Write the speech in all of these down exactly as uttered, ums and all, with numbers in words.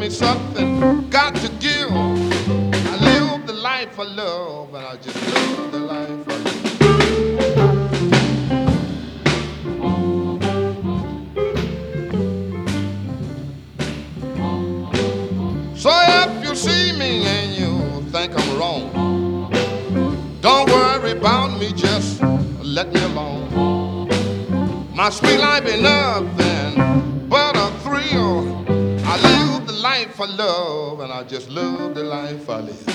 me something, got to give. I live the life of love, and I just live the life of love. So if you see me and you think I'm wrong, don't worry about me, just let me alone. My sweet life ain't nothing but a thrill. I live the life of love, and I just love the life I live.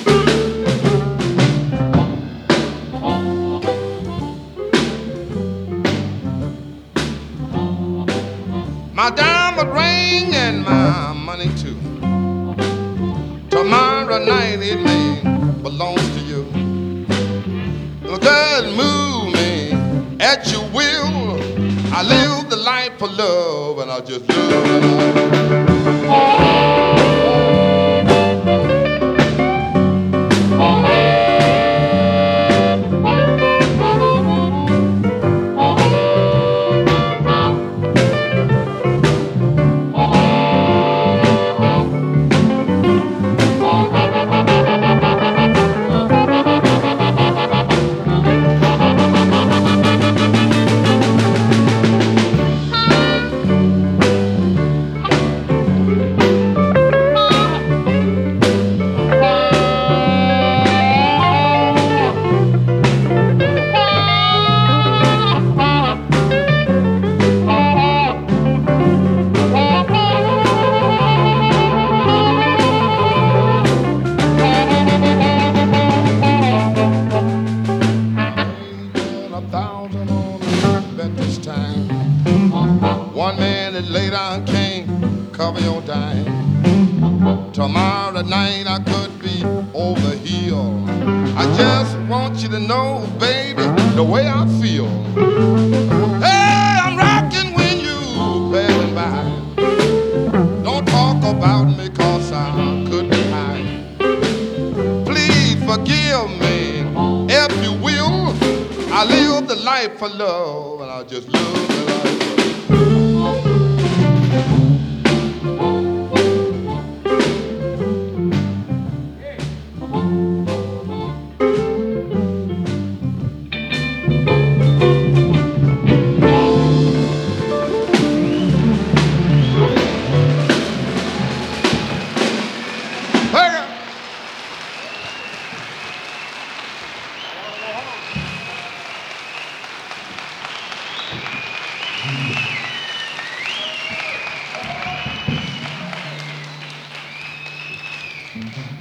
My diamond ring and my money too, tomorrow night it may belongs to you. Girl, move me at your will. I live the life of love, and I just live the life. One minute later I can't cover your dime. Tomorrow night I could be over here. I just want you to know, baby, the way I feel. Hey, I'm rocking when you passing by. Don't talk about me, cause I could be high. Please forgive me, if you will. I live the life of love, and I just love the life of love.